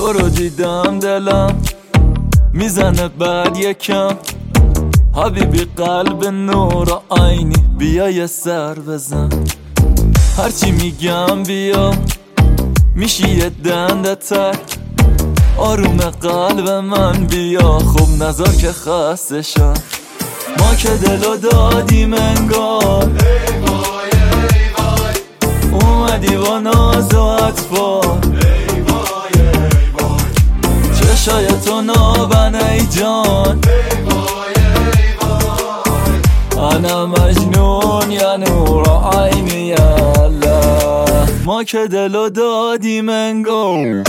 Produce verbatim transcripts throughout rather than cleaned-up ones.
تو رو دیدم دلم میزنه بعد یکم، حبیبی قلب نور آینی بیا یه سر بزن. هرچی میگم بیا میشی یه دنده تر، آروم قلب من بیا خوب نظر که خسته شد. ما که دلو دادیم انگار ای وای ای وای، اومدی با ناز و اطفال ای وای ای وای، چشای تو نابن ای جان ای وای ای وای، انا مجنون یا نور عینی یا الله. ما که دلو دادیم انگار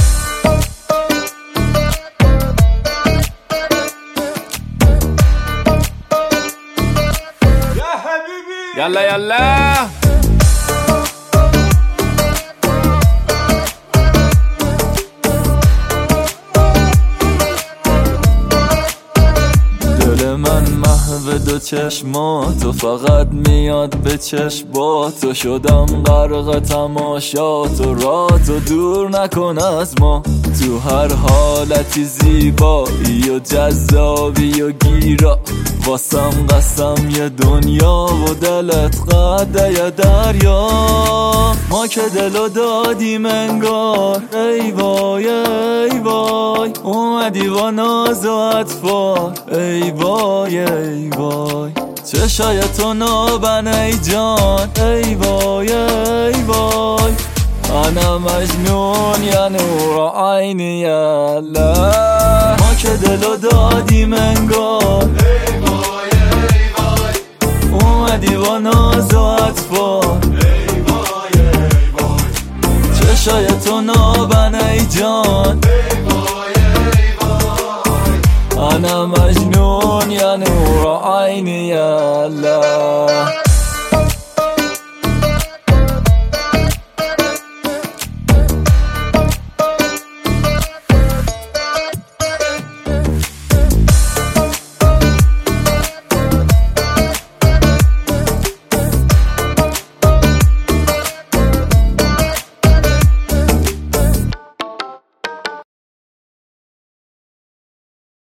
يلا يلا دل من محو دو چشماتو فقط میاد به چشماتو، شدم غرق تماشاتو، راتو دور نکن از ما. تو هر حالتی زیبایی و جذابی و گیرا، واسم قسم یه دنیا و دلت قده یه دریا. ما که دلو دادیم انگار ای وای ای وای، اومدی با ناز و اطفال ای وای ای وای، چشای تو نابن ای جان ای وای ای وای، انا مجنون یا نور عینی یا الله. ما که دلو دادیم انگار ای وای ای وای، اومدی با ناز و اطفال ای وای ای وای، چشای تو نابن ای جان ای وای ای وای، انا مجنون یا نور عینی یا الله.